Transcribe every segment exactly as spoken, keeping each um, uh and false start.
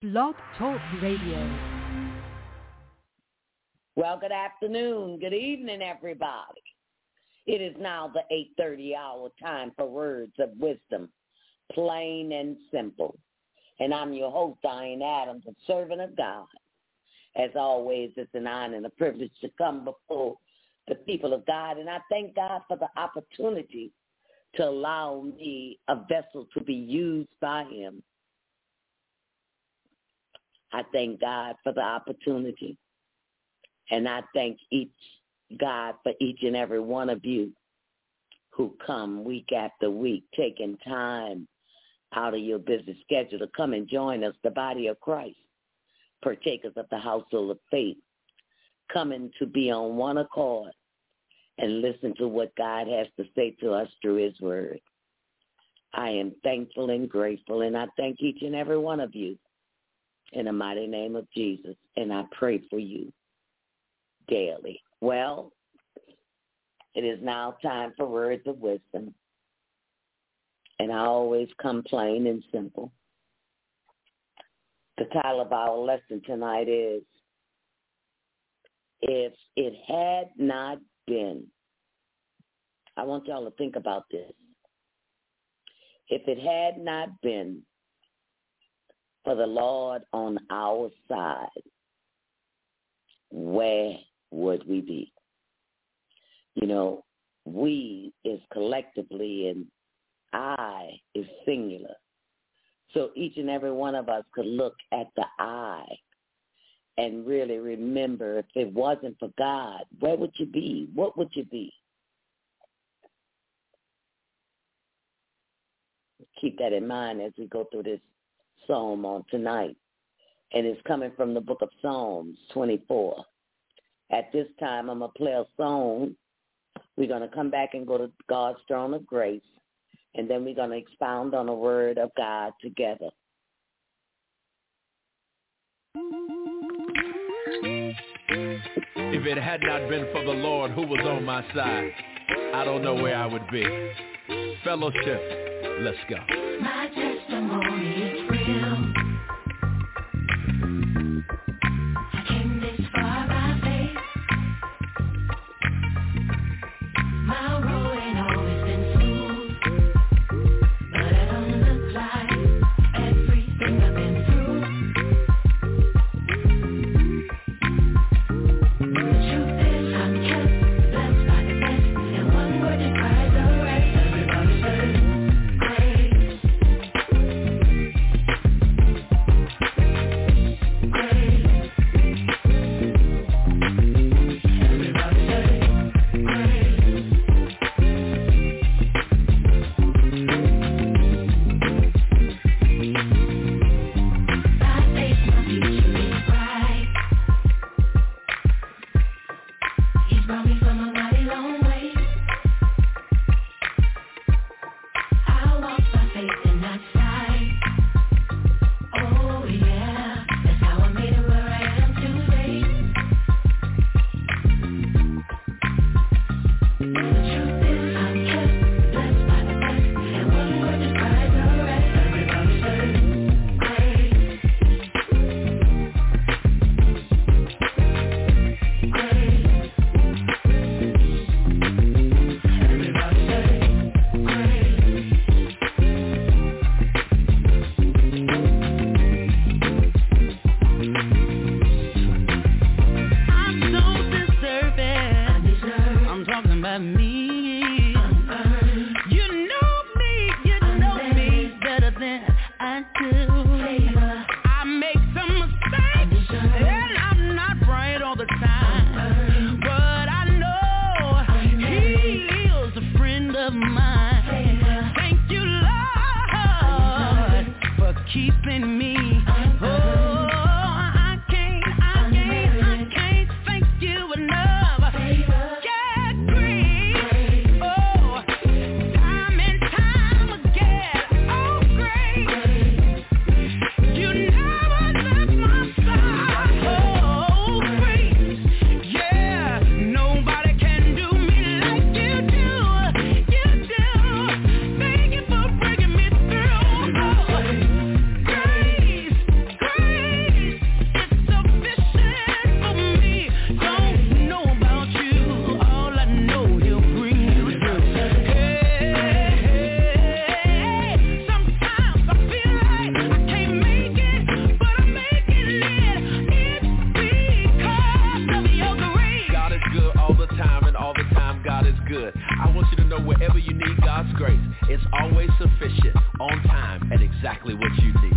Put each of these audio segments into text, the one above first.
Blog Talk Radio. Well, good afternoon, good evening, everybody. It is now the eight thirty hour time for Words of Wisdom, plain and simple. And I'm your host, Diane Adams, a servant of God. As always, it's an honor and a privilege to come before the people of God. And I thank God for the opportunity to allow me a vessel to be used by him. I thank God for the opportunity. And I thank each God for each and every one of you who come week after week, taking time out of your busy schedule to come and join us, the body of Christ, partakers of the household of faith, coming to be on one accord and listen to what God has to say to us through his word. I am thankful and grateful, and I thank each and every one of you in the mighty name of Jesus, and I pray for you daily. Well, it is now time for Words of Wisdom, and I always come plain and simple. The title of our lesson tonight is, If It Had Not Been. I want y'all to think about this. If it had not been for the Lord on our side, where would we be? You know, we is collectively and I is singular. So each and every one of us could look at the I and really remember, if it wasn't for God, where would you be? What would you be? Keep that in mind as we go through this psalm on tonight. And it's coming from the book of Psalms twenty-four. At this time, I'm going to play a song. We're going to come back and go to God's throne of grace. And then we're going to expound on the word of God together. If it had not been for the Lord who was on my side, I don't know where I would be. Fellowship, let's go. My testimony is real. I came this far by faith. My road ain't always been smooth, but it don't look like everything I've been through. The truth is I'm kept blessed by the best, and one word describes the rest. Everybody says grace. exactly what you need.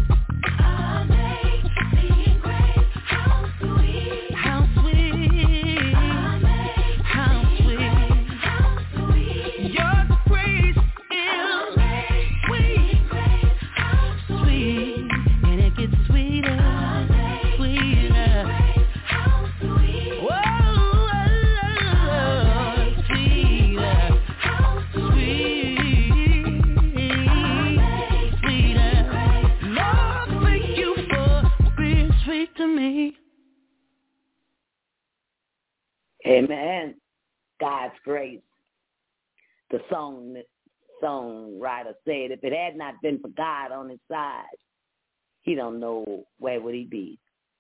Amazing grace, how sweet, how sweet, how sweet, how sweet. Your grace is sweet, how sweet, and it gets sweeter, sweeter. How sweet, whoa, sweeter, how sweet, sweeter. Lord, thank you for being sweet to me. Amen. God's grace. The song songwriter said, if it had not been for God on his side, he don't know where would he be.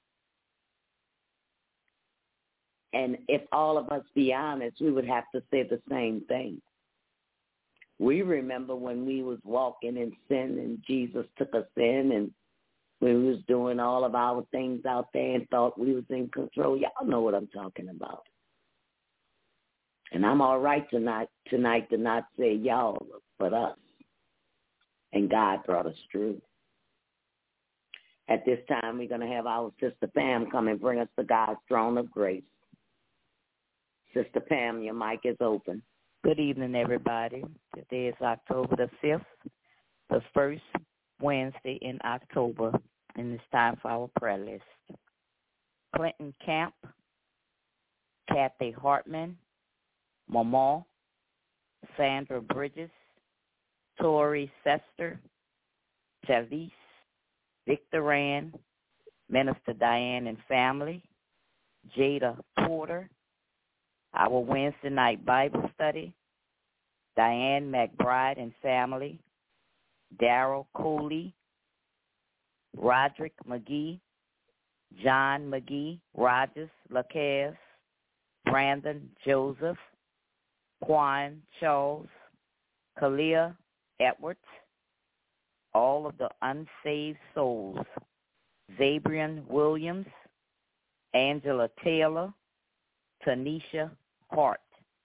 And if all of us be honest, we would have to say the same thing. We remember when we was walking in sin and Jesus took us in, and we was doing all of our things out there and thought we was in control. Y'all know what I'm talking about. And I'm all right tonight, tonight to not say y'all, but us. And God brought us through. At this time, we're going to have our Sister Pam come and bring us to God's throne of grace. Sister Pam, your mic is open. Good evening, everybody. Today is October the fifth, the first Wednesday in October, and it's time for our prayer list. Clinton Camp, Kathy Hartman, Mama, Sandra Bridges, Tori Sester, Jalise, Victor Rand, Minister Diane and family, Jada Porter, our Wednesday night Bible study, Diane McBride and family, Darrell Cooley, Roderick McGee, John McGee, Rogers Lacaze, Brandon Joseph, Quan Charles, Kalia Edwards, all of the unsaved souls, Zabrian Williams, Angela Taylor, Tanisha Hart.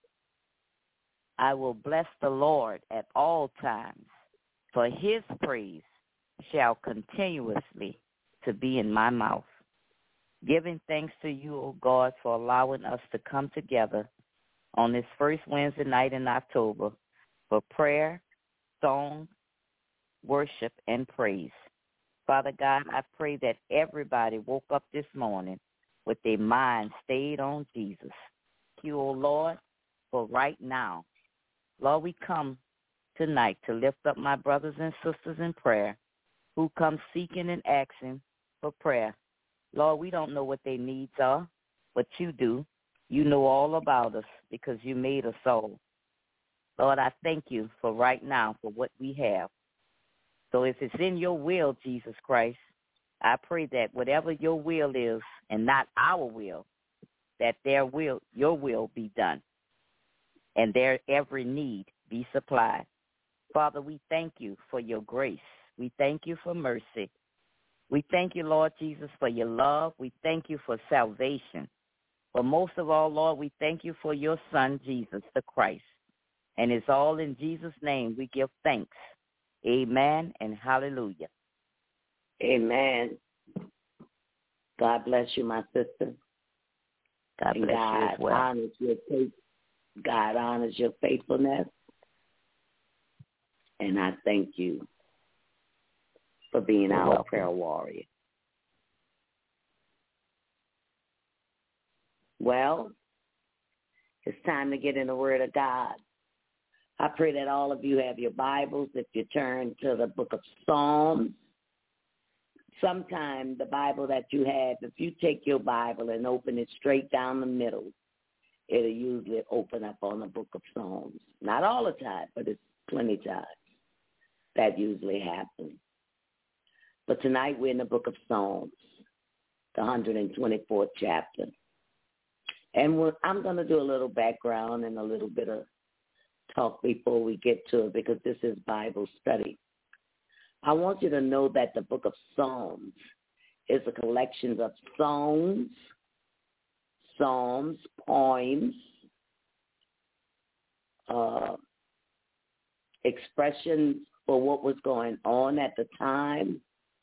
I will bless the Lord at all times, for his praise shall continuously to be in my mouth. Giving thanks to you, O God, for allowing us to come together on this first Wednesday night in October for prayer, song, worship, and praise. Father God, I pray that everybody woke up this morning with their mind stayed on Jesus. Thank you, O Lord, for right now. Lord, we come tonight to lift up my brothers and sisters in prayer who come seeking and asking for prayer. Lord, we don't know what their needs are, but you do. You know all about us because you made us all. Lord, I thank you for right now for what we have. So if it's in your will, Jesus Christ, I pray that whatever your will is and not our will, that their will, your will be done and their every need be supplied. Father, we thank you for your grace. We thank you for mercy. We thank you, Lord Jesus, for your love. We thank you for salvation. But most of all, Lord, we thank you for your Son, Jesus the Christ. And it's all in Jesus' name we give thanks. Amen and hallelujah. Amen. God bless you, my sister. God and bless God you as well. honors your faith. God honors your faithfulness. And I thank you for being You're our welcome. prayer warrior. Well, it's time to get in the Word of God. I pray that all of you have your Bibles. If you turn to the book of Psalms, sometime the Bible that you have, if you take your Bible and open it straight down the middle, it'll usually open up on the book of Psalms. Not all the time, but it's plenty of times that usually happens. But tonight we're in the book of Psalms, the one hundred twenty-fourth chapter. And we're, I'm going to do a little background and a little bit of talk before we get to it because this is Bible study. I want you to know that the book of Psalms is a collection of songs, psalms, poems, uh, expressions for what was going on at the time.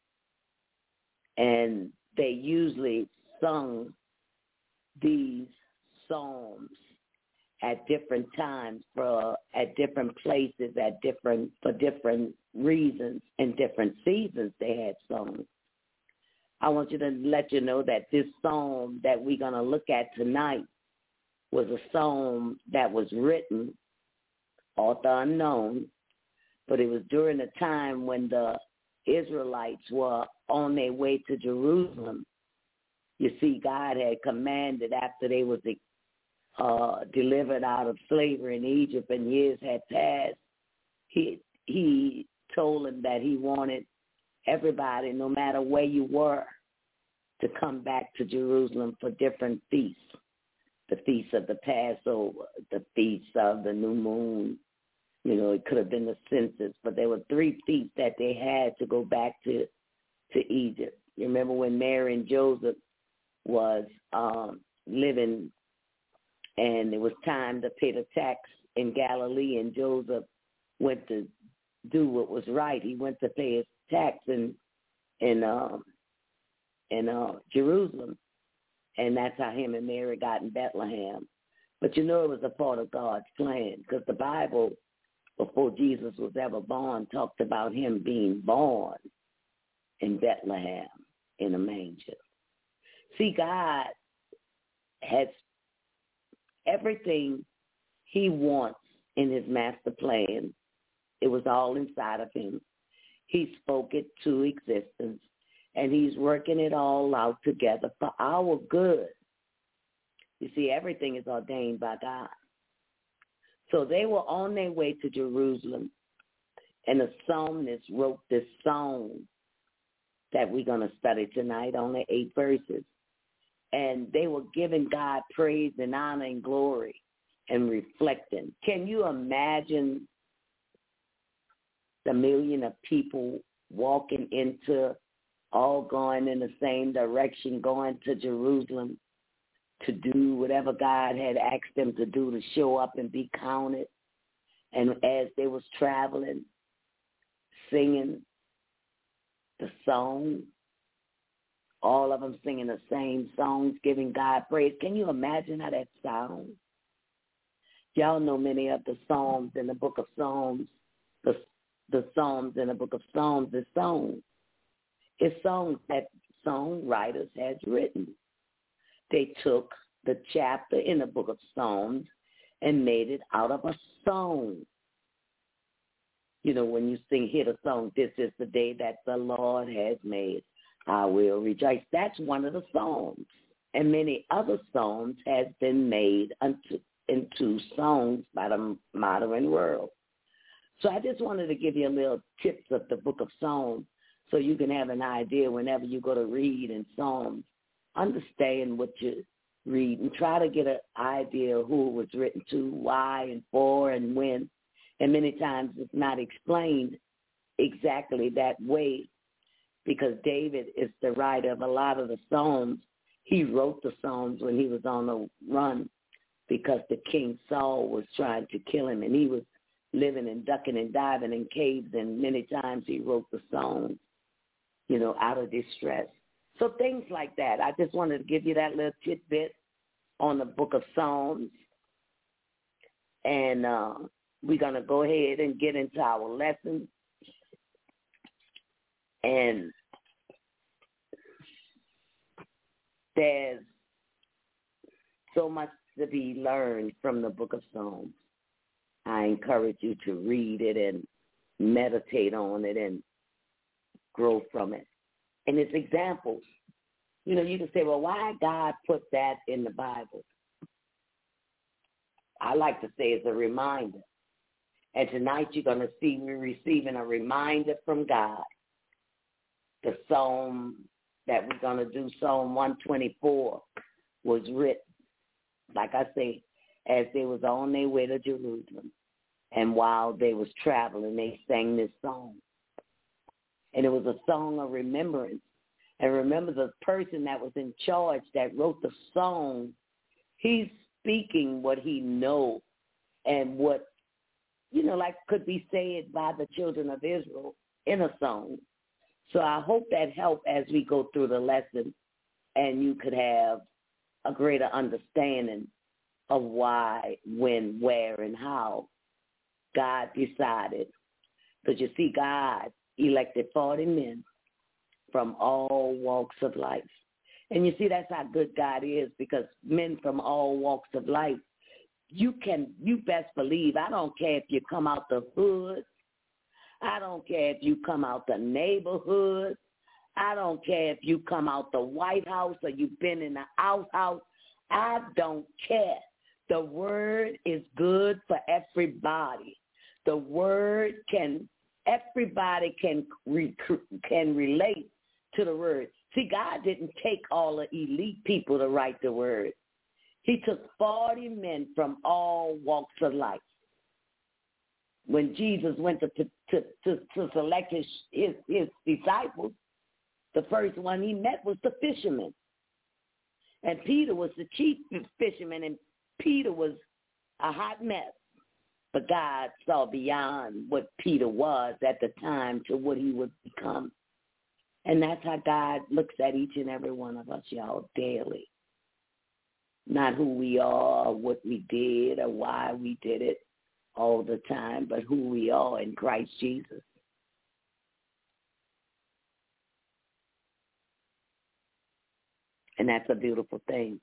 And they usually sung these psalms at different times, for at different places, at different for different reasons and different seasons they had songs. I want you to let you know that this psalm that we're going to look at tonight was a psalm that was written, author unknown, but it was during the time when the Israelites were on their way to Jerusalem. You see, God had commanded after they was uh, delivered out of slavery in Egypt and years had passed, he he told them that he wanted everybody, no matter where you were, to come back to Jerusalem for different feasts. The feast of the Passover, the feast of the new moon. You know, it could have been the census, but there were three feasts that they had to go back to to Egypt. You remember when Mary and Joseph was um, living, and it was time to pay the tax in Galilee, and Joseph went to do what was right. He went to pay his tax in in um, in uh, Jerusalem, and that's how him and Mary got in Bethlehem. But you know, it was a part of God's plan, because the Bible, before Jesus was ever born, talked about him being born in Bethlehem in a manger. See, God has everything he wants in his master plan. It was all inside of him. He spoke it to existence, and he's working it all out together for our good. You see, everything is ordained by God. So they were on their way to Jerusalem, and the psalmist wrote this song that we're going to study tonight, only eight verses. And they were giving God praise and honor and glory and reflecting. Can you imagine the million of people walking into, all going in the same direction, going to Jerusalem to do whatever God had asked them to do, to show up and be counted? And as they was traveling, singing the song, all of them singing the same songs, giving God praise. Can you imagine how that sounds? Y'all know many of the Psalms in the book of Psalms, the, the Psalms in the book of Psalms is songs. It's songs that songwriters had written. They took the chapter in the book of Psalms and made it out of a song. You know, when you sing, hear the song, "This is the day that the Lord has made, I will rejoice." That's one of the songs. And many other songs has been made unto, into songs by the modern world. So I just wanted to give you a little tips of the book of Psalms so you can have an idea whenever you go to read in Psalms. Understand what you read and try to get an idea of who it was written to, why and for and when. And many times it's not explained exactly that way, because David is the writer of a lot of the Psalms. He wrote the Psalms when he was on the run because the King Saul was trying to kill him, and he was living and ducking and diving in caves, and many times he wrote the Psalms, you know, out of distress. So things like that. I just wanted to give you that little tidbit on the book of Psalms. And uh, we're going to go ahead and get into our lesson. And there's so much to be learned from the book of Psalms. I encourage you to read it and meditate on it and grow from it. And it's examples. You know, you can say, well, why God put that in the Bible? I like to say it's a reminder. And tonight you're going to see we're receiving a reminder from God. The psalm that we're going to do, Psalm one twenty-four, was written, like I say, as they was on their way to Jerusalem. And while they was traveling, they sang this song. And it was a song of remembrance. And remember, the person that was in charge that wrote the song, he's speaking what he knows and what you know, like could be said by the children of Israel in a song. So I hope that helped as we go through the lesson and you could have a greater understanding of why, when, where, and how God decided. Because you see, God elected forty men from all walks of life. And you see, that's how good God is, because men from all walks of life, you can, you best believe, I don't care if you come out the hood, I don't care if you come out the neighborhood, I don't care if you come out the White House or you've been in the outhouse, I don't care. The word is good for everybody. The word can, everybody can re, can relate to the word. See, God didn't take all the elite people to write the word. He took forty men from all walks of life. When Jesus went to, to, to, to, to select his, his, his disciples, the first one he met was the fisherman. And Peter was the chief fisherman, and Peter was a hot mess. But God saw beyond what Peter was at the time to what he would become. And that's how God looks at each and every one of us, y'all, daily. Not who we are or what we did or why we did it all the time, but who we are in Christ Jesus. And that's a beautiful thing.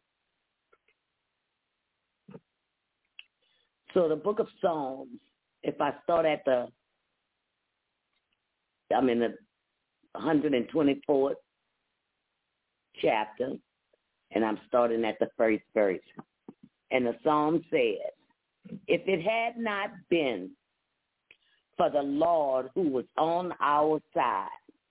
So the book of Psalms, if I start at the, I'm in the one hundred twenty-fourth chapter, and I'm starting at the first verse. And the Psalm says, if it had not been for the Lord who was on our side,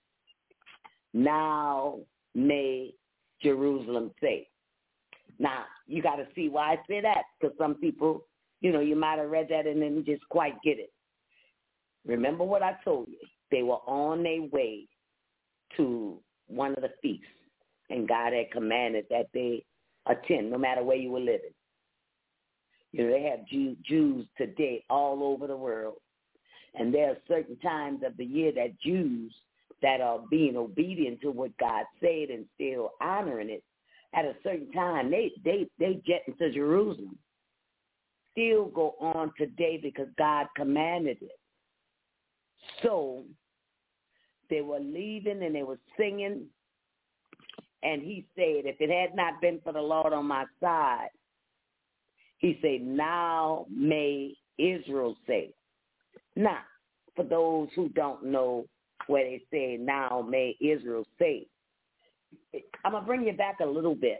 now may Jerusalem say. Now, you got to see why I say that, because some people, you know, you might have read that and then just quite get it. Remember what I told you. They were on their way to one of the feasts, and God had commanded that they attend no matter where you were living. You know, they have Jew, Jews today all over the world, and there are certain times of the year that Jews that are being obedient to what God said and still honoring it, at a certain time, they, they, they jet into Jerusalem. Still go on today because God commanded it. So they were leaving and they were singing, and he said, if it had not been for the Lord on my side, he said, now may Israel say. Now, for those who don't know where they say, now may Israel say, I'm going to bring you back a little bit.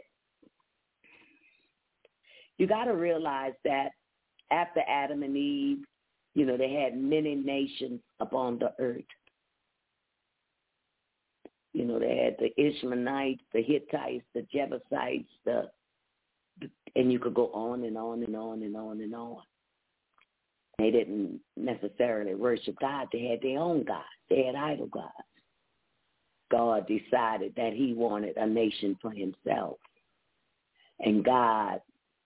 You got to realize that after Adam and Eve, you know, they had many nations upon the earth. You know, they had the Ishmaelites, the Hittites, the Jebusites, the, and you could go on and on and on and on and on. They didn't necessarily worship God. They had their own gods. They had idol gods. God decided that he wanted a nation for himself. And God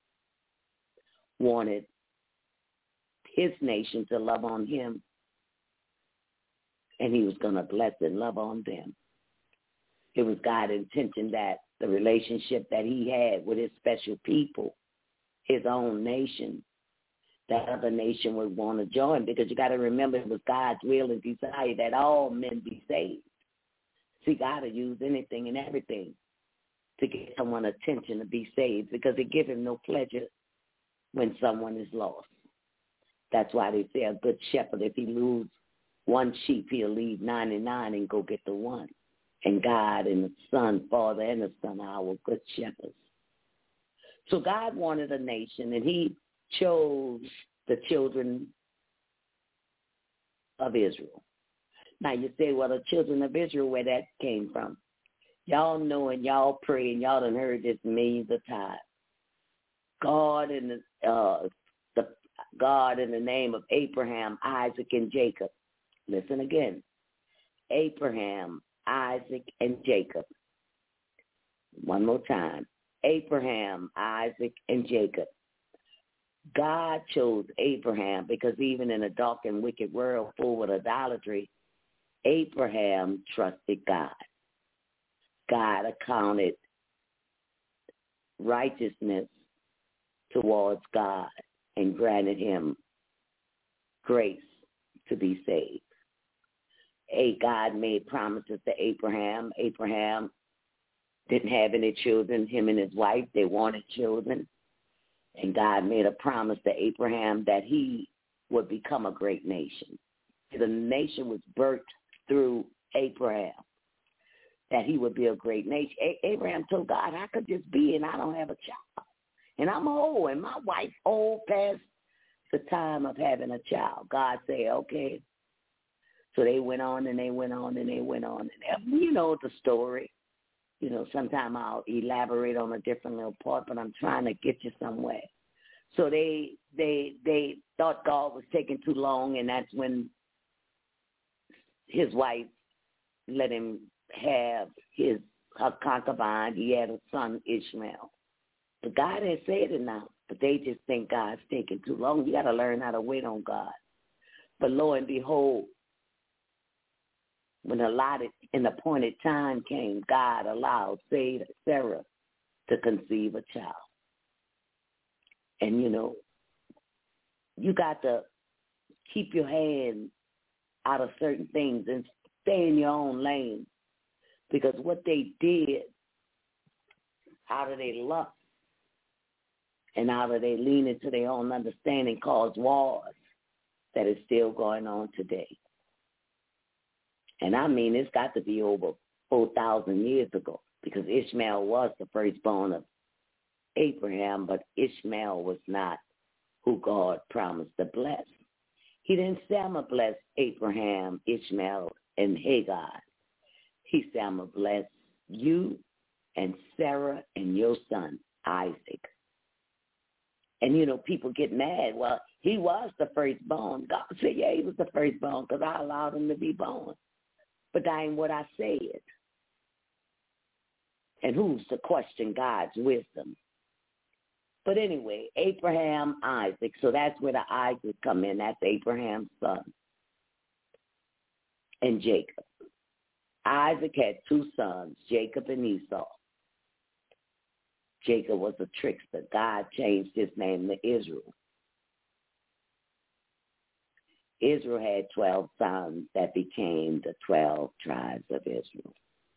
wanted his nation to love on him. And he was going to bless and love on them. It was God's intention that the relationship that he had with his special people, his own nation, that other nation would want to join, because you got to remember it was God's will and desire that all men be saved. See, God will use anything and everything to get someone attention to be saved, because it gives him no pleasure when someone is lost. That's why they say a good shepherd, if he loses one sheep, he'll leave ninety-nine and go get the one. And God and the Son, Father and the Son are our good shepherds. So God wanted a nation, and he chose the children of Israel. Now you say, well, the children of Israel, where that came from. Y'all know and y'all pray and y'all done heard this millions of times. God in the, uh, the God in the name of Abraham, Isaac, and Jacob. Listen again. Abraham, Isaac, and Jacob. One more time. Abraham, Isaac, and Jacob. God chose Abraham because even in a dark and wicked world full with idolatry, Abraham trusted God. God accounted righteousness towards God and granted him grace to be saved. A God made promises to Abraham. Abraham didn't have any children. Him and his wife, they wanted children. And God made a promise to Abraham that he would become a great nation. The nation was birthed through Abraham, that he would be a great nation. A- Abraham told God, I could just be, and I don't have a child. And I'm old, and my wife old past the time of having a child. God said, okay. So they went on, and they went on, and they went on. And you know the story. You know, sometime I'll elaborate on a different little part, but I'm trying to get you somewhere. So they they they thought God was taking too long, and that's when his wife let him have his her concubine. He had a son, Ishmael. But God had said it now, but they just think God's taking too long. You got to learn how to wait on God. But lo and behold, when allotted and appointed time came, God allowed Sarah to conceive a child. And, you know, you got to keep your hand out of certain things and stay in your own lane. Because what they did out of their lust and out of their leaning to their own understanding caused wars that is still going on today. And I mean, it's got to be over four thousand years ago, because Ishmael was the firstborn of Abraham, but Ishmael was not who God promised to bless. He didn't say, I'm going to bless Abraham, Ishmael, and Hagar. He said, I'm going to bless you and Sarah and your son, Isaac. And, you know, people get mad. Well, he was the firstborn. God said, yeah, he was the firstborn because I allowed him to be born. But that ain't what I said. And who's to question God's wisdom? But anyway, Abraham, Isaac. So that's where the Isaac come in. That's Abraham's son. And Jacob. Isaac had two sons, Jacob and Esau. Jacob was a trickster. God changed his name to Israel. Israel had twelve sons that became the twelve tribes of Israel.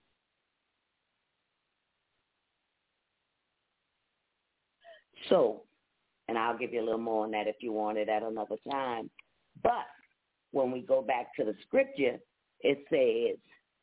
So, and I'll give you a little more on that if you want it at another time. But when we go back to the scripture, it says,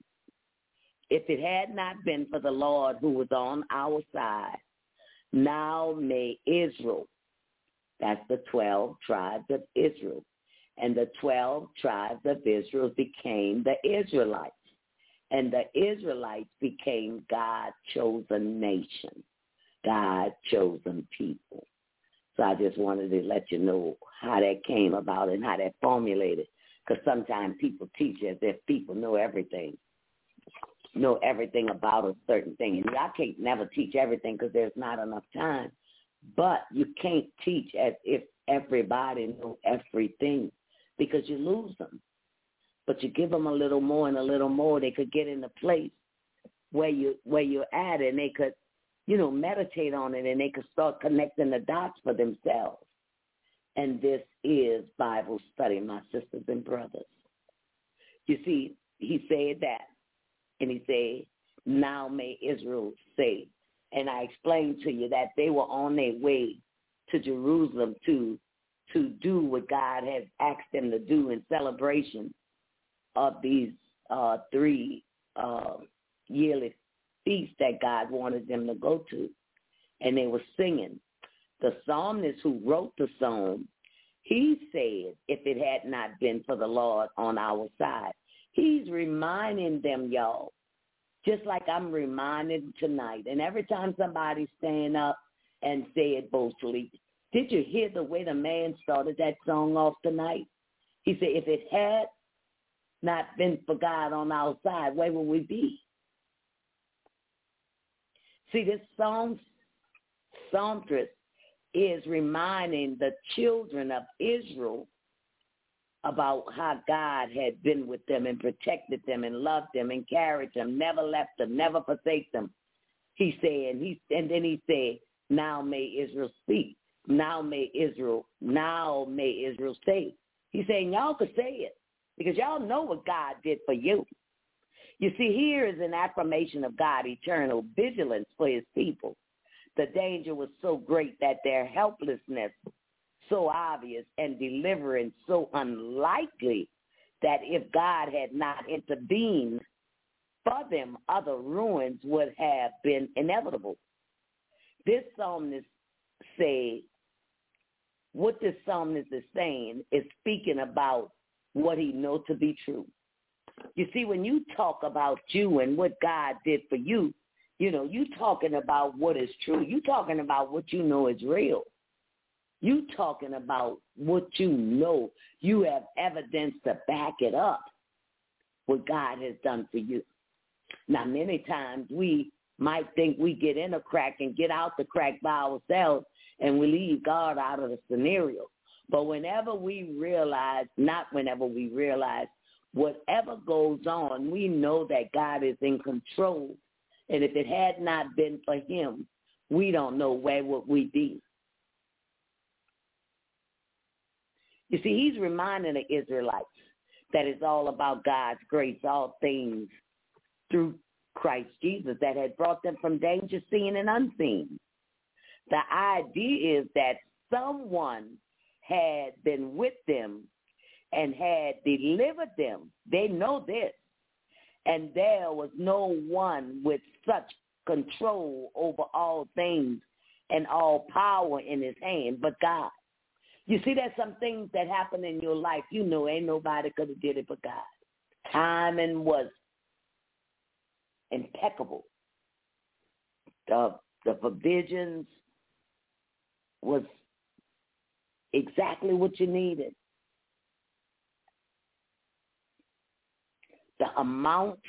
if it had not been for the Lord who was on our side, now may Israel, that's the twelve tribes of Israel, and the twelve tribes of Israel became the Israelites, and the Israelites became God's chosen nation, God's chosen people. So I just wanted to let you know how that came about and how that formulated, because sometimes people teach as if people know everything, know everything about a certain thing. And I can't never teach everything because there's not enough time, but you can't teach as if everybody knows everything, because you lose them. But you give them a little more and a little more, they could get in a place where you where you're at, and they could, you know, meditate on it, and they could start connecting the dots for themselves. And this is Bible study, my sisters and brothers. You see, he said that, and he said, now may Israel say. And I explained to you that they were on their way to Jerusalem to to do what God has asked them to do in celebration of these uh, three uh, yearly feasts that God wanted them to go to. And they were singing. The psalmist who wrote the song, he said, if it had not been for the Lord on our side. He's reminding them, y'all, just like I'm reminded tonight. And every time somebody stand up and say it boastfully, did you hear the way the man started that song off tonight? He said, if it had not been for God on our side, where would we be? See, this psalm, psalmist is reminding the children of Israel about how God had been with them and protected them and loved them and carried them, never left them, never forsake them. He said, he, and then he said, now may Israel speak. Now may Israel, now may Israel say. He's saying, y'all could say it because y'all know what God did for you. You see, here is an affirmation of God's eternal vigilance for his people. The danger was so great that their helplessness so obvious and deliverance so unlikely that if God had not intervened for them, other ruins would have been inevitable. This psalmist say, what this psalmist is saying is speaking about what he knows to be true. You see, when you talk about you and what God did for you, you know, you talking about what is true. You talking about what you know is real. You talking about what you know. You have evidence to back it up, what God has done for you. Now, many times we might think we get in a crack and get out the crack by ourselves and we leave God out of the scenario. But whenever we realize, not whenever we realize, whatever goes on, we know that God is in control. And if it had not been for him, we don't know where would we be. You see, he's reminding the Israelites that it's all about God's grace, all things through Christ Jesus that had brought them from danger seen and unseen. The idea is that someone had been with them and had delivered them. They know this. And there was no one with such control over all things and all power in his hand but God. You see, there's some things that happen in your life. You know, ain't nobody could have did it but God. Timing was impeccable. The, the provisions was exactly what you needed. The amount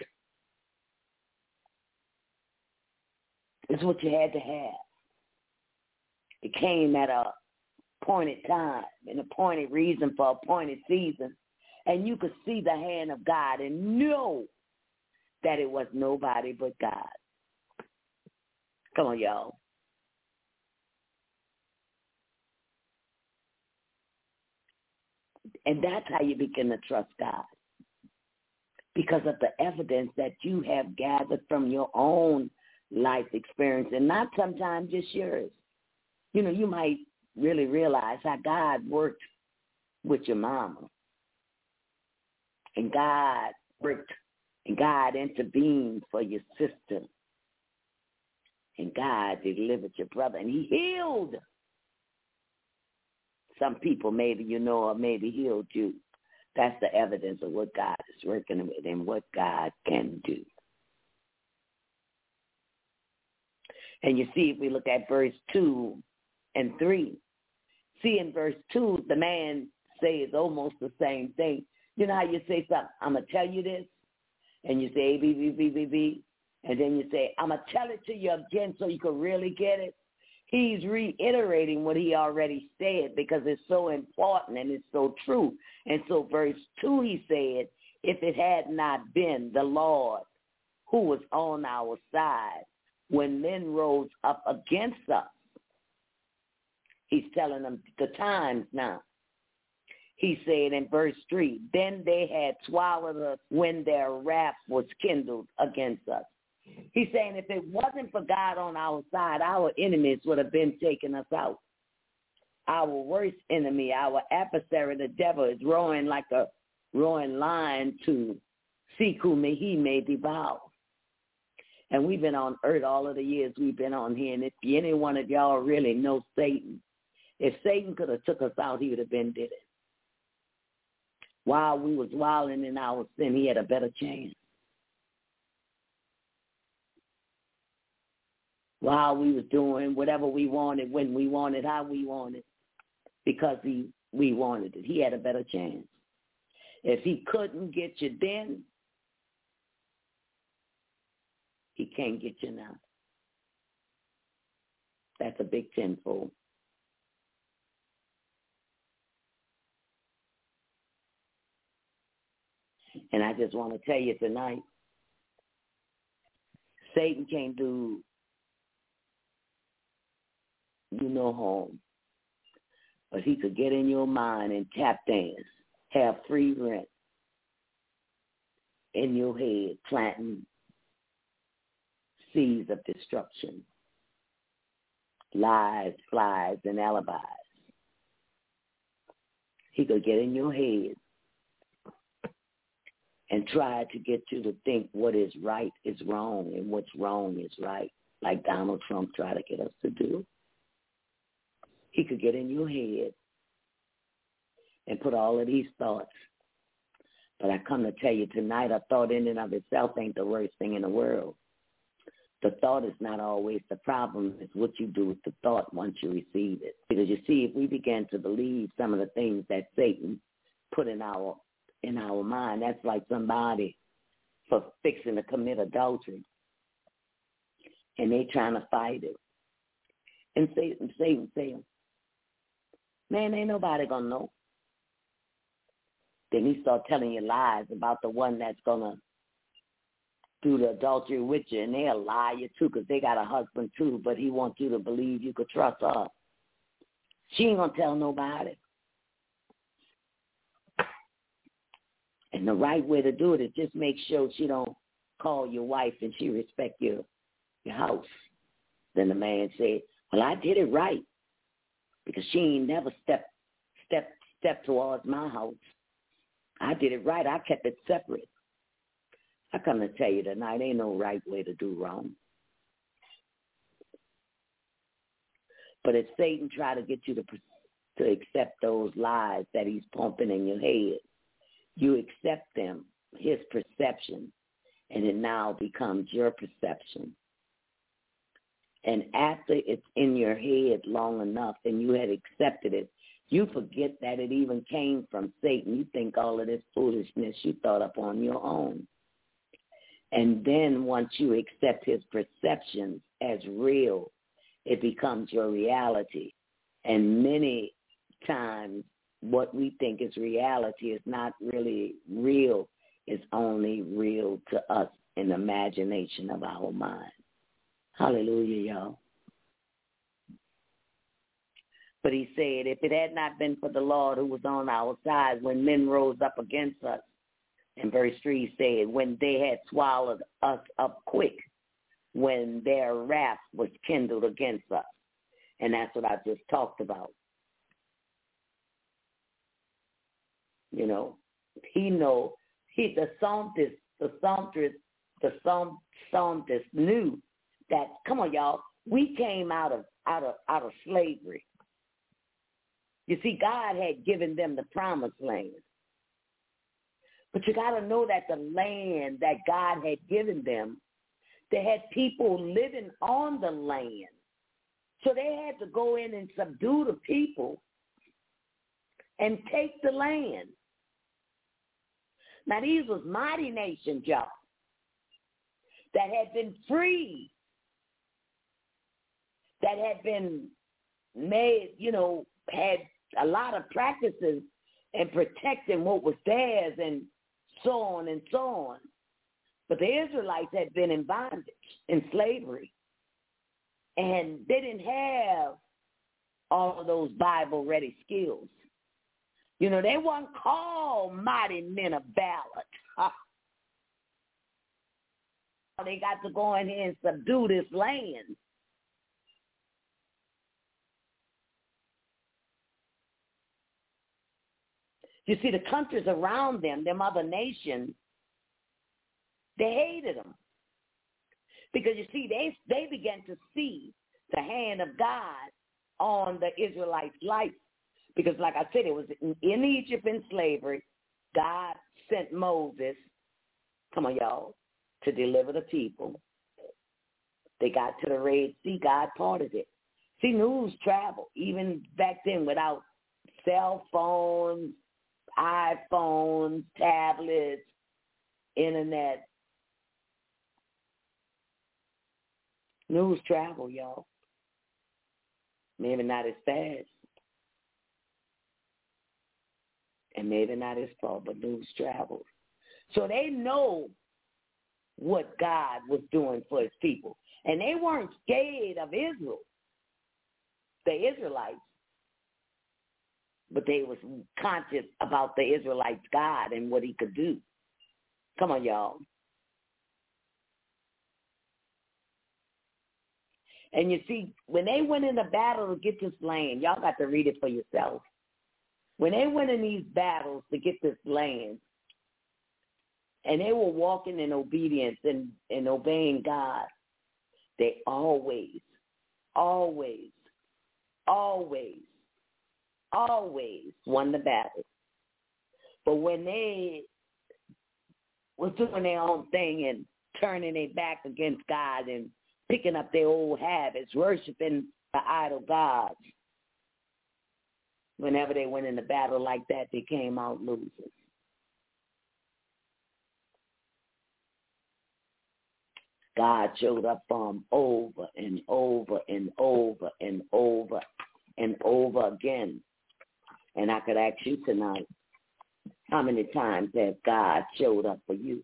is what you had to have. It came at a appointed time, an appointed reason for appointed season. And you could see the hand of God and know that it was nobody but God. Come on, y'all. And that's how you begin to trust God. Because of the evidence that you have gathered from your own life experience and not sometimes just yours. You know, you might really realize how God worked with your mama. And God worked and God intervened for your sister. And God delivered your brother and he healed. Some people maybe you know or maybe healed you. That's the evidence of what God is working with and what God can do. And you see, if we look at verse two and three, see in verse two, the man says almost the same thing. You know how you say something, I'm going to tell you this, and you say A, B, B, B, B, B, and then you say, I'm going to tell it to you again so you can really get it. He's reiterating what he already said because it's so important and it's so true. And so verse two, he said, if it had not been the Lord who was on our side when men rose up against us, he's telling them the times now. He said in verse three, then they had swallowed us when their wrath was kindled against us. He's saying if it wasn't for God on our side, our enemies would have been taking us out. Our worst enemy, our adversary, the devil, is roaring like a roaring lion to seek whom he may devour. And we've been on earth all of the years we've been on here. And if any one of y'all really know Satan, if Satan could have took us out, he would have been did it. While we was wilding in our sin, he had a better chance. While we was doing whatever we wanted, when we wanted, how we wanted, because he, we wanted it. He had a better chance. If he couldn't get you then, he can't get you now. That's a big tenfold. And I just want to tell you tonight, Satan can't do you no harm. But he could get in your mind and tap dance, have free rent in your head, planting seeds of destruction, lies, flies, and alibis. He could get in your head and try to get you to think what is right is wrong and what's wrong is right, like Donald Trump tried to get us to do. He could get in your head and put all of these thoughts. But I come to tell you tonight, a thought in and of itself ain't the worst thing in the world. The thought is not always the problem. It's what you do with the thought once you receive it. Because you see, if we begin to believe some of the things that Satan put in our in our mind, that's like somebody for fixing to commit adultery. And they trying to fight it. And Satan, Satan, Satan, man, ain't nobody going to know. Then he start telling you lies about the one that's going to do the adultery with you, and they'll lie you too because they got a husband too, but he wants you to believe you could trust her. She ain't going to tell nobody. And the right way to do it is just make sure she don't call your wife and she respect your, your house. Then the man said, well, I did it right because she ain't never stepped step, step towards my house. I did it right. I kept it separate. I come to tell you tonight, ain't no right way to do wrong. But if Satan try to get you to to accept those lies that he's pumping in your head, you accept them, his perception, and it now becomes your perception. And after it's in your head long enough and you had accepted it, you forget that it even came from Satan. You think all of this foolishness you thought up on your own. And then once you accept his perceptions as real, it becomes your reality. And many times what we think is reality is not really real. It's only real to us in the imagination of our mind. Hallelujah, y'all. But he said, if it had not been for the Lord who was on our side when men rose up against us, and verse three said, when they had swallowed us up quick, when their wrath was kindled against us. And that's what I just talked about. You know, he know, he, the psalmist, the psalmist, the psalm, psalmist knew that, come on, y'all, we came out of, out of, out of slavery. You see, God had given them the promised land. But you got to know that the land that God had given them, they had people living on the land. So they had to go in and subdue the people and take the land. Now, these was mighty nations, y'all, that had been free, that had been made, you know, had a lot of practices and protecting what was theirs and so on and so on. But the Israelites had been in bondage, in slavery. And they didn't have all of those Bible-ready skills. You know, they weren't called mighty men of valor. They got to go in here and subdue this land. You see, the countries around them, them other nations, they hated them. Because, you see, they, they began to see the hand of God on the Israelites' life. Because, like I said, it was in, in Egypt in slavery. God sent Moses, come on, y'all, to deliver the people. They got to the Red Sea. God parted it. See, news traveled, even back then, without cell phones, iPhones, tablets, internet. News travel, y'all. Maybe not as fast. And maybe not as far, but news travels. So they know what God was doing for his people. And they weren't scared of Israel, the Israelites, but they was conscious about the Israelites' God and what he could do. Come on, y'all. And you see, when they went into battle to get this land, y'all got to read it for yourself. When they went in these battles to get this land, and they were walking in obedience and, and obeying God, they always, always, always, always won the battle. But when they was doing their own thing and turning their back against God and picking up their old habits, worshiping the idol gods, whenever they went in a battle like that, they came out losers. God showed up for them over and over and over and over and over again. And I could ask you tonight, how many times has God showed up for you?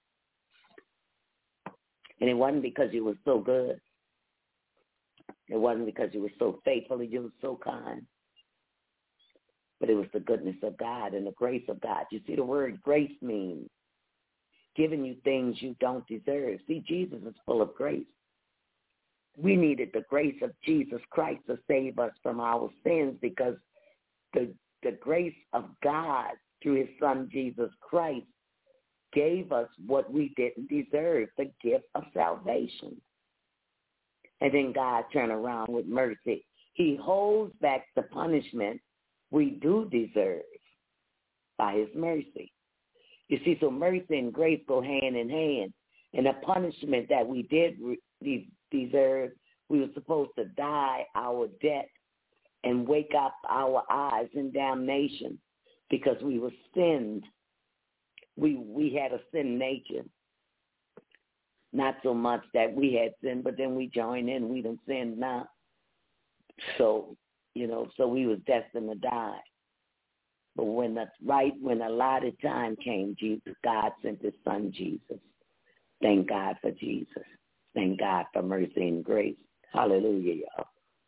And it wasn't because you were so good. It wasn't because you were so faithful and you were so kind. But it was the goodness of God and the grace of God. You see, the word grace means giving you things you don't deserve. See, Jesus is full of grace. We needed the grace of Jesus Christ to save us from our sins, because the, the grace of God through his son Jesus Christ gave us what we didn't deserve, the gift of salvation. And then God turned around with mercy. He holds back the punishment we do deserve by his mercy. You see, so mercy and grace go hand in hand. And the punishment that we did re- deserve, we were supposed to die our debt and wake up our eyes in damnation because we were sinned. We we had a sin nature. Not so much that we had sinned, but then we joined in. We done sinned now. So, you know, so we was destined to die. But when the right, when the allotted time came, Jesus, God sent his son Jesus. Thank God for Jesus. Thank God for mercy and grace. Hallelujah, y'all.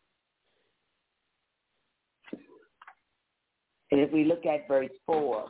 And if we look at verse four,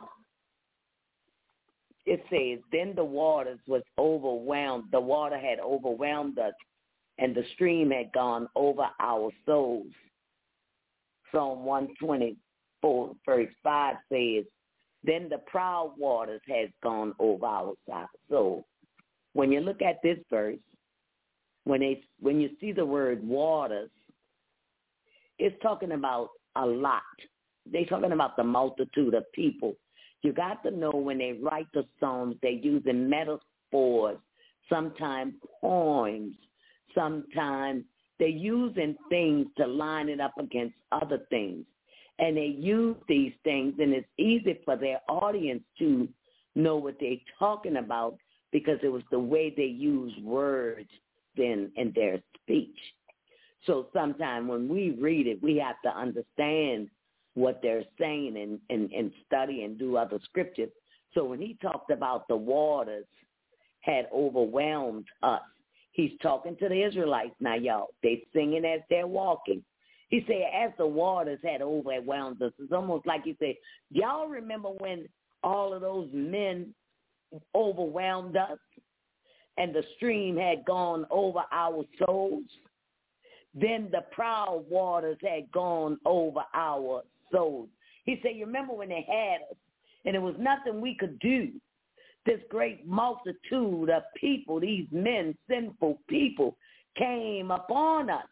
it says, then the waters was overwhelmed. The water had overwhelmed us, and the stream had gone over our souls. Psalm one twenty-four, verse five says, then the proud waters has gone over our soul. When you look at this verse, when they when you see the word waters, it's talking about a lot. They're talking about the multitude of people. You got to know when they write the Psalms, they're using metaphors, sometimes poems, sometimes they're using things to line it up against other things. And they use these things, and it's easy for their audience to know what they're talking about because it was the way they use words then in their speech. So sometimes when we read it, we have to understand what they're saying and, and, and study and do other scriptures. So when he talked about the waters had overwhelmed us, he's talking to the Israelites now, y'all. They singing as they're walking. He said, as the waters had overwhelmed us, it's almost like he said, y'all remember when all of those men overwhelmed us and the stream had gone over our souls? Then the proud waters had gone over our souls. He said, you remember when they had us and there was nothing we could do? This great multitude of people, these men, sinful people, came upon us.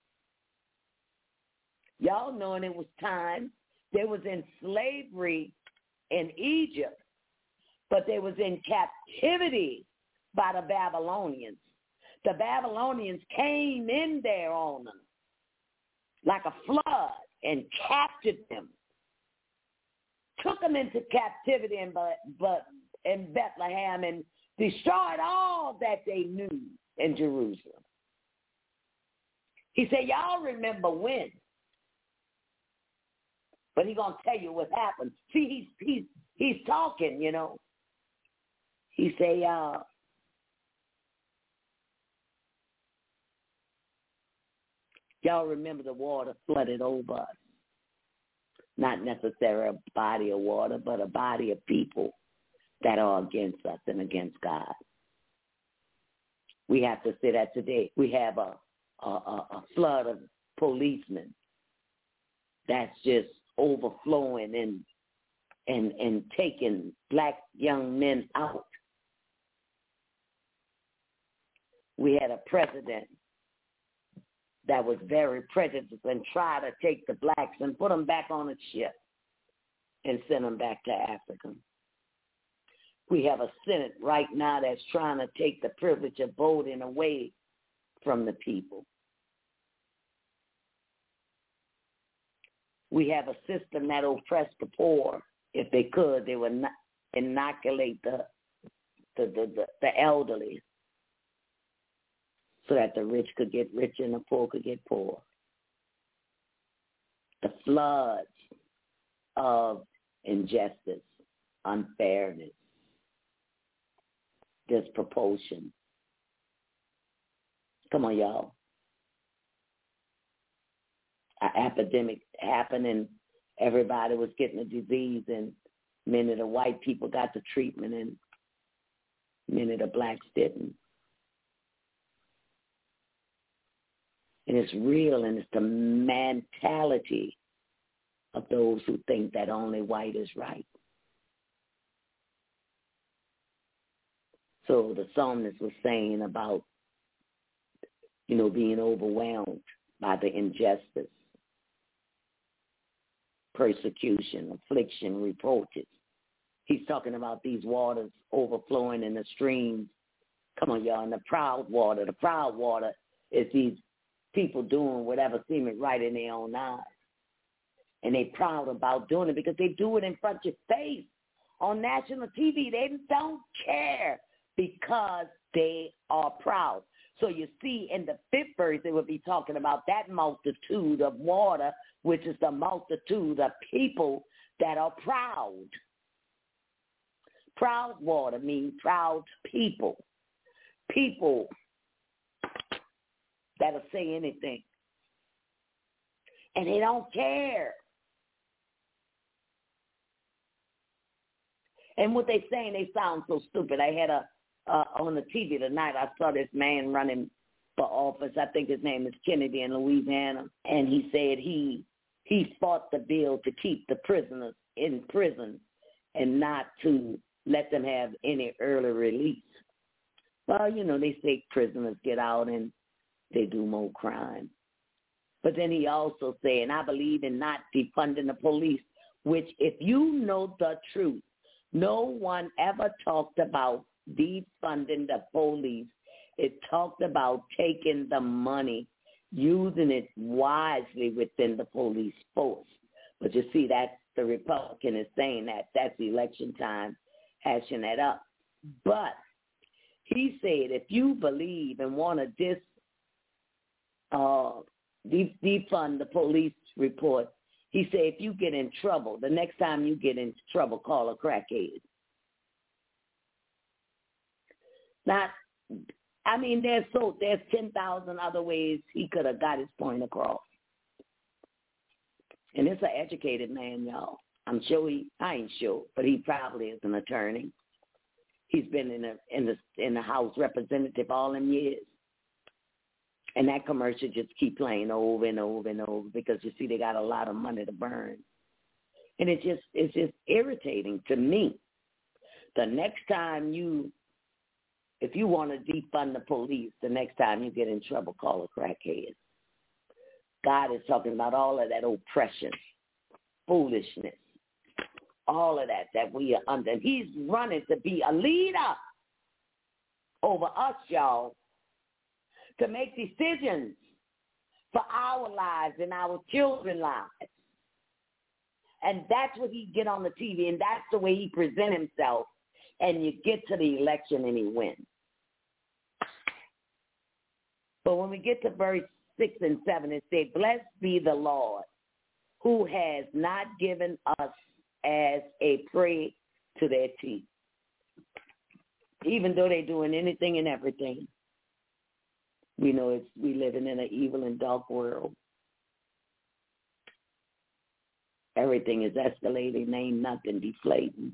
Y'all knowing it was time. They was in slavery in Egypt, but they was in captivity by the Babylonians. The Babylonians came in there on them like a flood and captured them, took them into captivity in, but in Bethlehem and destroyed all that they knew in Jerusalem. He said, y'all remember when? But he's going to tell you what happened. See, he's, he's, he's talking, you know. He say, y'all, y'all remember the water flooded over us. Not necessarily a body of water, but a body of people that are against us and against God. We have to say that today. We have a, a, a flood of policemen that's just overflowing and, and, and taking black young men out. We had a president that was very prejudiced and tried to take the blacks and put them back on a ship and send them back to Africa. We have a Senate right now that's trying to take the privilege of voting away from the people. We have a system that oppressed the poor. If they could, they would not inoculate the the, the, the, the elderly so that the rich could get richer and the poor could get poor. The floods of injustice, unfairness, disproportion. Come on, y'all. An epidemic happened and everybody was getting a disease, and many of the white people got the treatment and many of the blacks didn't. And it's real, and it's the mentality of those who think that only white is right. So the psalmist was saying about, you know, being overwhelmed by the injustice, persecution, affliction, reproaches. He's talking about these waters overflowing in the streams. Come on, y'all, and the proud water. The proud water is these people doing whatever seems right in their own eyes. And they proud about doing it because they do it in front of your face on national T V. They don't care because they are proud. So you see in the fifth verse, they would be talking about that multitude of water, which is the multitude of people that are proud. Proud water means proud people. People that'll say anything. And they don't care. And what they saying, they sound so stupid. I had a, uh, on the T V tonight, I saw this man running for office. I think his name is Kennedy in Louisiana. And he said he he fought the bill to keep the prisoners in prison and not to let them have any early release. Well, you know, they say prisoners get out and they do more crime. But then he also said, and I believe in not defunding the police, which if you know the truth, no one ever talked about defunding the police. It talked about taking the money, using it wisely within the police force. But you see, that's the Republican is saying that. That's election time, hashing that up. But he said, if you believe and want to dis, uh, defund the police report, he said, if you get in trouble, the next time you get in trouble, call a crackhead. Now, I mean, there's so there's ten thousand other ways he could have got his point across. And it's an educated man, y'all. I'm sure he, I ain't sure, but he probably is an attorney. He's been in the in the in the House representative all them years. And that commercial just keep playing over and over and over because you see they got a lot of money to burn. And it just it's just irritating to me. The next time you If you want to defund the police, the next time you get in trouble, call a crackhead. God is talking about all of that oppression, foolishness, all of that that we are under. And he's running to be a leader over us, y'all, to make decisions for our lives and our children's lives. And that's what he get on the T V, and that's the way he present himself. And you get to the election and he wins. But when we get to verse six and seven, it says, blessed be the Lord who has not given us as a prey to their teeth. even though they're doing anything and everything. We know it's we living in an evil and dark world. Everything is escalating, ain't nothing deflating.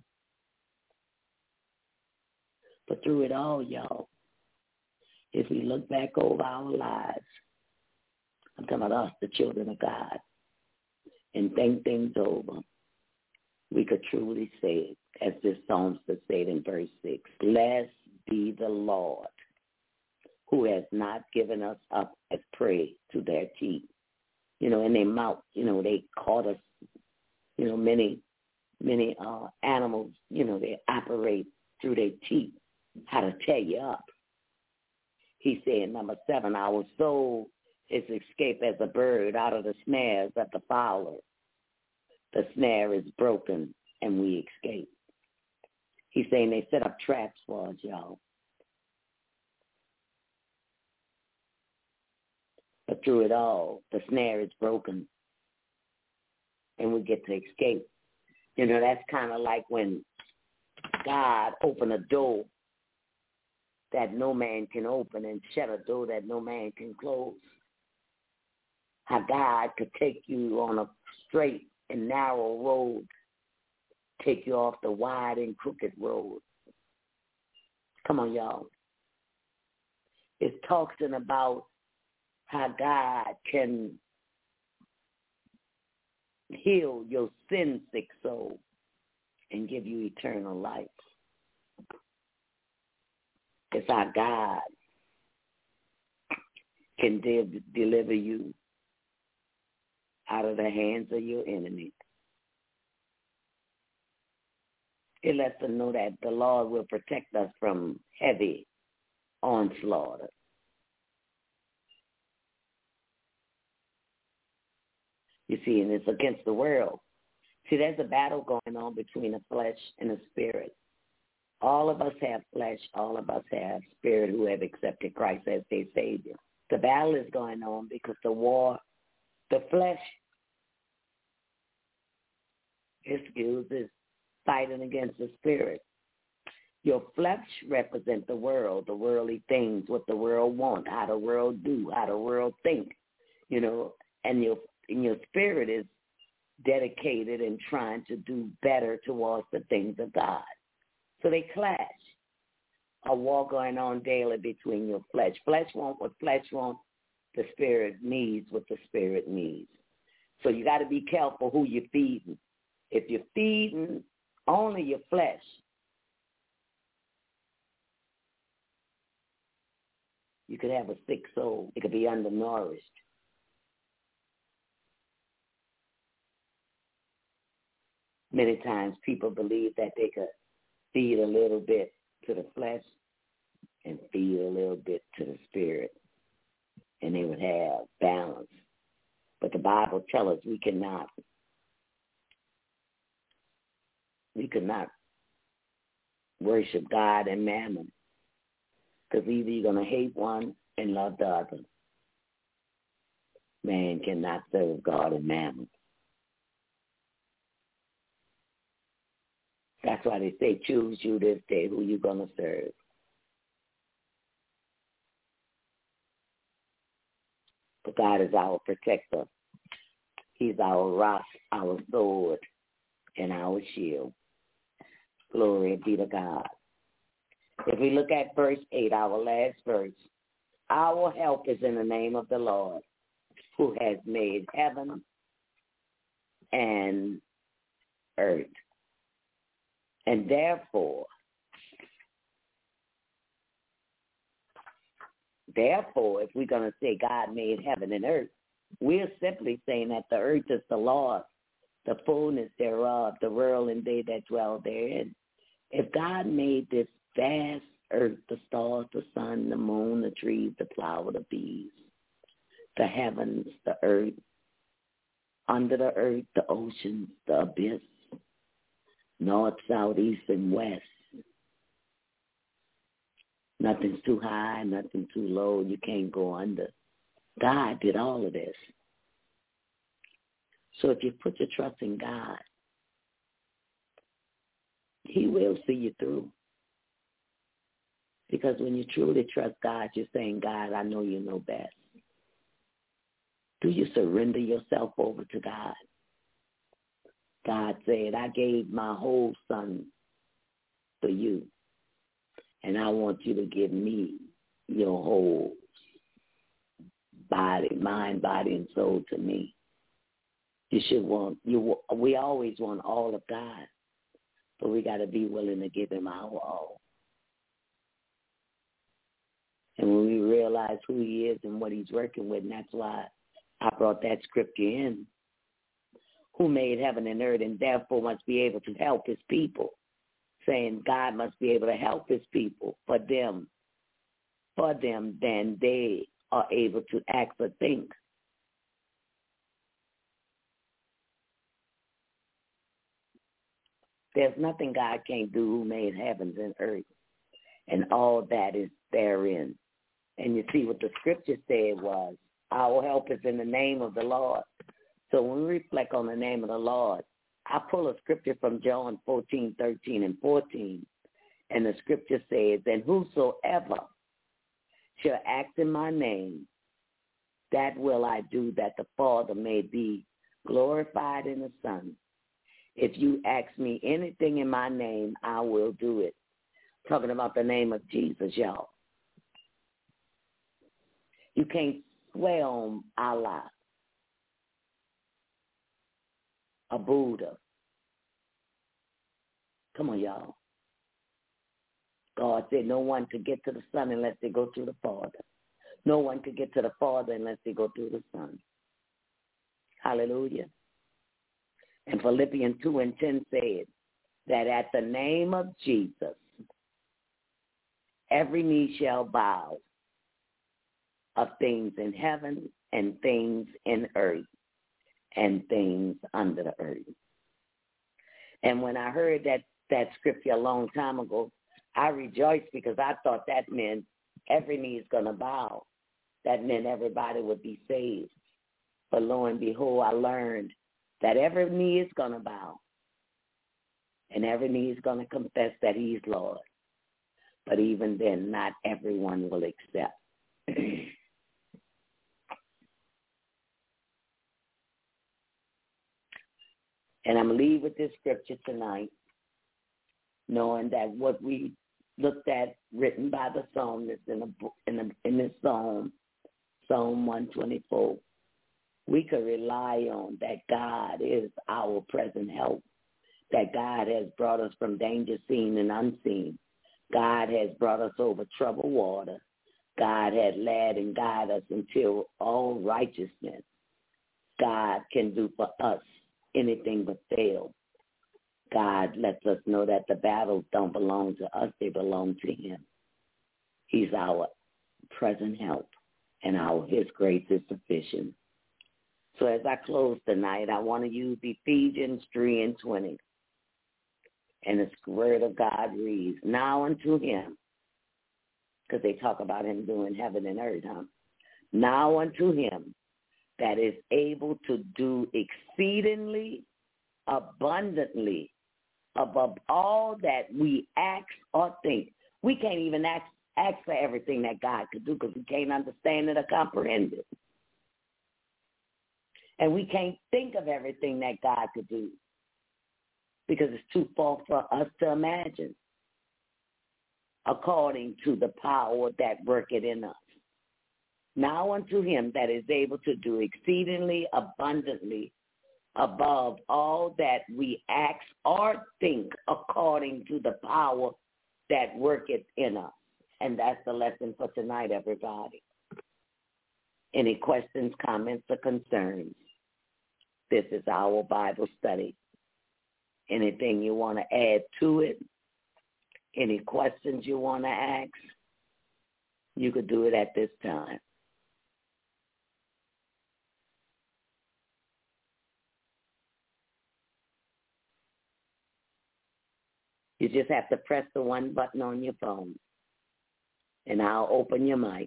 But through it all, y'all, if we look back over our lives, I'm talking about us, the children of God, and think things over, we could truly say, as this psalmist said in verse six, blessed be the Lord, who has not given us up as prey to their teeth. You know, in their mouth, you know, they caught us, you know, many, many uh, animals, you know, they operate through their teeth, how to tear you up. He said, number seven, our soul is escaped as a bird out of the snares of the fowler. The snare is broken and we escape. He's saying they set up traps for us, y'all. But through it all, the snare is broken and we get to escape. You know, that's kind of like when God opened a door that no man can open and shut a door that no man can close. How God could take you on a straight and narrow road, take you off the wide and crooked road. Come on, y'all. It's talking about how God can heal your sin-sick soul and give you eternal life. It's how God can de- deliver you out of the hands of your enemy. It lets us know that the Lord will protect us from heavy onslaught. You see, and it's against the world. See, there's a battle going on between the flesh and the spirit. All of us have flesh. All of us have spirit who have accepted Christ as their Savior. The battle is going on because the war, the flesh, excuse, is fighting against the spirit. Your flesh represents the world, the worldly things, what the world wants, how the world do, how the world think, you know, and your and your spirit is dedicated and trying to do better towards the things of God. So they clash. A war going on daily between your flesh. Flesh wants what flesh wants. The spirit needs what the spirit needs. So you got to be careful who you're feeding. If you're feeding only your flesh, you could have a sick soul. It could be undernourished. Many times people believe that they could feed a little bit to the flesh and feed a little bit to the spirit, and they would have balance. But the Bible tells us we cannot. We cannot worship God and mammon, because either you're going to hate one and love the other. Man cannot serve God and mammon. That's why they say, choose you this day who you're going to serve. But God is our protector. He's our rock, our sword, and our shield. Glory be to God. If we look at verse eight, our last verse, our help is in the name of the Lord, who has made heaven and earth. And therefore, therefore, if we're going to say God made heaven and earth, we're simply saying that the earth is the Lord, the fullness thereof, the world and they that dwell therein. If God made this vast earth, the stars, the sun, the moon, the trees, the flower, the bees, the heavens, the earth, under the earth, the oceans, the abyss, north, south, east, and west. Nothing's too high, nothing too low. You can't go under. God did all of this. So if you put your trust in God, he will see you through. Because when you truly trust God, you're saying, God, I know you know best. Do you surrender yourself over to God? God said, I gave my whole son for you, and I want you to give me your whole body, mind, body, and soul to me. You should want, you. we always want all of God, but we got to be willing to give him our all. And when we realize who he is and what he's working with, and that's why I brought that scripture in, who made heaven and earth and therefore must be able to help his people, saying God must be able to help his people for them, for them, then they are able to act or think. There's nothing God can't do who made heavens and earth and all that is therein. And you see what the scripture said was, our help is in the name of the Lord. So when we reflect on the name of the Lord, I pull a scripture from John fourteen, thirteen, and fourteen. And the scripture says, and whosoever shall act in my name, that will I do, that the Father may be glorified in the Son. If you ask me anything in my name, I will do it. Talking about the name of Jesus, y'all. You can't swear on Allah, a Buddha. Come on, y'all. God said no one could get to the Son unless they go through the Father. No one could get to the Father unless they go through the Son. Hallelujah. And Philippians two and ten said that at the name of Jesus, every knee shall bow, of things in heaven and things in earth and things under the earth. And when I heard that, that scripture a long time ago, I rejoiced because I thought that meant every knee is going to bow. That meant everybody would be saved. But lo and behold, I learned that every knee is going to bow and every knee is going to confess that he's Lord. But even then, not everyone will accept. And I'm going to leave with this scripture tonight, knowing that what we looked at, written by the psalmist in the in the in this psalm, Psalm one twenty-four, we could rely on that God is our present help, that God has brought us from danger seen and unseen. God has brought us over troubled water. God has led and guided us until all righteousness. God can do for us anything but fail. God lets us know that the battles don't belong to us, they belong to him. He's our present help, and our his grace is sufficient. So as I close tonight, I want to use Ephesians three and twenty. And the word of God reads, now unto him, because they talk about him doing heaven and earth, huh? Now unto him that is able to do exceedingly abundantly above all that we ask or think. We can't even ask, ask for everything that God could do because we can't understand it or comprehend it. And we can't think of everything that God could do because it's too far for us to imagine, according to the power that worketh in us. Now unto him that is able to do exceedingly abundantly above all that we ask or think, according to the power that worketh in us. And that's the lesson for tonight, everybody. Any questions, comments, or concerns? This is our Bible study. Anything you want to add to it? Any questions you want to ask? You could do it at this time. You just have to press the one button on your phone, and I'll open your mic.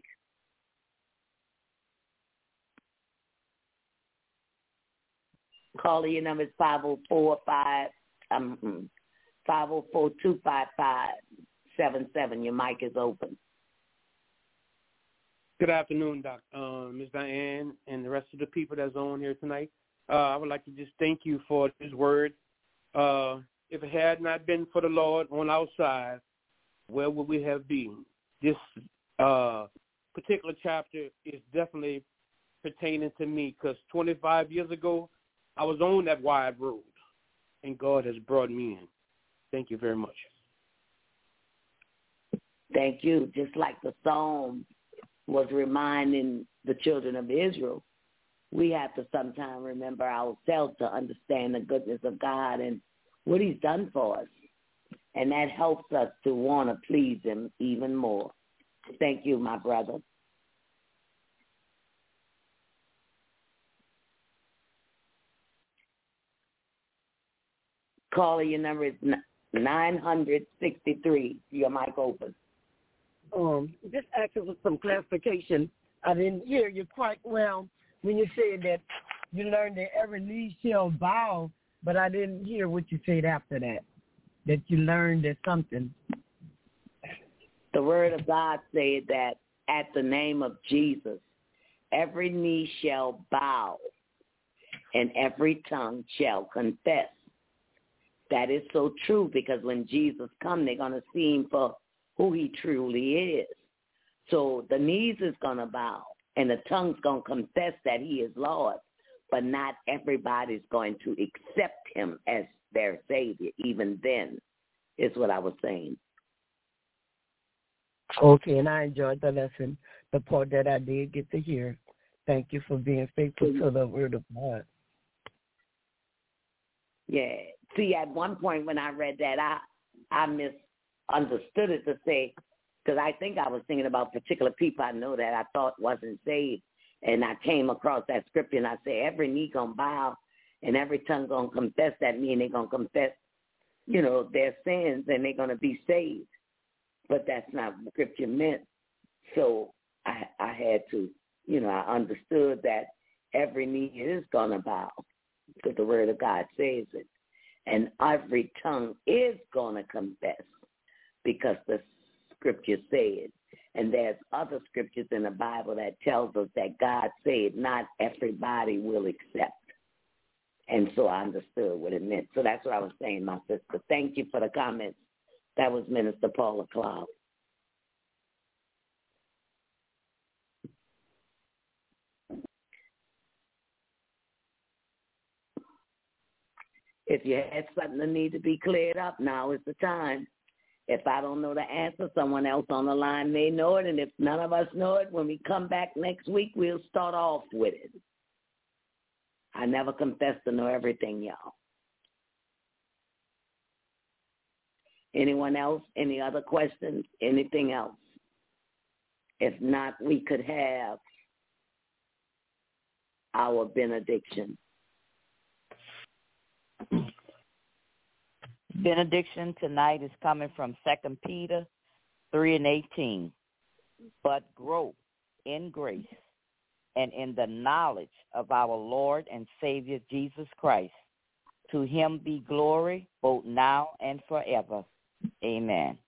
Caller, your number is five oh four, five, um, five oh four, two five five, seven seven. Your mic is open. Good afternoon, Doc, uh, Miz Diane, and the rest of the people that's on here tonight. Uh, I would like to just thank you for this word. Uh, if it had not been for the Lord on our side, where would we have been? This uh, particular chapter is definitely pertaining to me because twenty-five years ago, I was on that wide road, and God has brought me in. Thank you very much. Thank you. Just like the Psalm was reminding the children of Israel, we have to sometimes remember ourselves to understand the goodness of God and what he's done for us. And that helps us to want to please him even more. Thank you, my brother. Caller, your number is nine hundred sixty-three. Your mic open. Um, just asking for some clarification. I didn't hear you quite well when you said that you learned that every knee shall bow, but I didn't hear what you said after that, that you learned that something. The word of God said that at the name of Jesus, every knee shall bow and every tongue shall confess. That is so true because when Jesus comes, they're going to see him for who he truly is. So the knees is going to bow and the tongue's going to confess that he is Lord, but not everybody's going to accept him as their Savior. Even then is what I was saying. Okay, and I enjoyed the lesson, the part that I did get to hear. Thank you for being faithful to the word of God. Yeah. See, at one point when I read that, I I misunderstood it to say, because I think I was thinking about particular people I know that I thought wasn't saved. And I came across that scripture and I said, every knee going to bow and every tongue going to confess that mean they're going to confess, you know, their sins and they're going to be saved. But that's not what scripture meant. So I, I had to, you know, I understood that every knee is going to bow because the word of God says it. And every tongue is going to confess because the scripture said. And there's other scriptures in the Bible that tells us that God said not everybody will accept. And so I understood what it meant. So that's what I was saying, my sister. Thank you for the comments. That was Minister Paula Cloud. If you had something that need to be cleared up, now is the time. If I don't know the answer, someone else on the line may know it. And if none of us know it, when we come back next week, we'll start off with it. I never confess to know everything, y'all. Anyone else? Any other questions? Anything else? If not, we could have our benediction. Benediction tonight is coming from Second Peter three and eighteen. But grow in grace and in the knowledge of our Lord and Savior Jesus Christ. To him be glory both now and forever. Amen.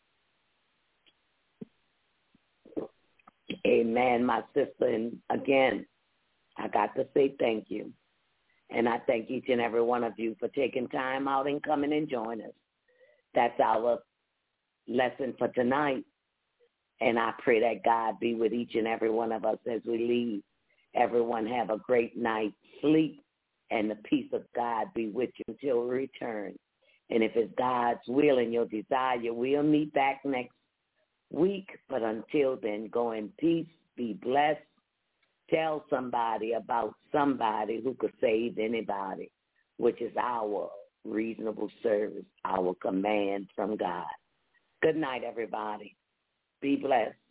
Amen, my sister. And again, I got to say thank you. And I thank each and every one of you for taking time out and coming and joining us. That's our lesson for tonight. And I pray that God be with each and every one of us as we leave. Everyone have a great night's sleep, and the peace of God be with you until we return. And if it's God's will and your desire, we'll meet back next week. But until then, go in peace, be blessed. Tell somebody about somebody who could save anybody, which is our reasonable service, our command from God. Good night, everybody. Be blessed.